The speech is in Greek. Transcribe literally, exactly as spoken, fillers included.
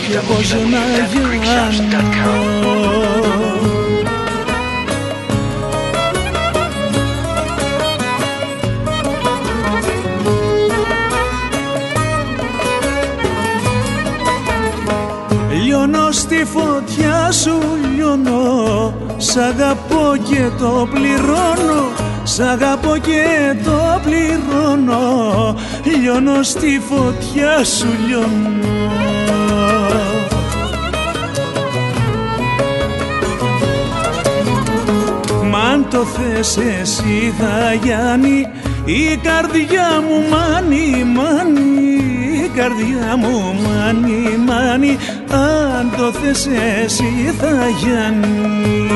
και πώς να γιάνω. Λιώνω στη φωτιά σου, λιώνω, σ' αγαπώ και το πληρώνω, σ' αγαπώ και το πληρώνω, λιώνω στη φωτιά σου, λιώνω. Μ' αν το θες εσύ θα γιάνει, η καρδιά μου μάνι, μάνι, η καρδιά μου μάνι, μάνι, αν το θες εσύ θα γιάνει.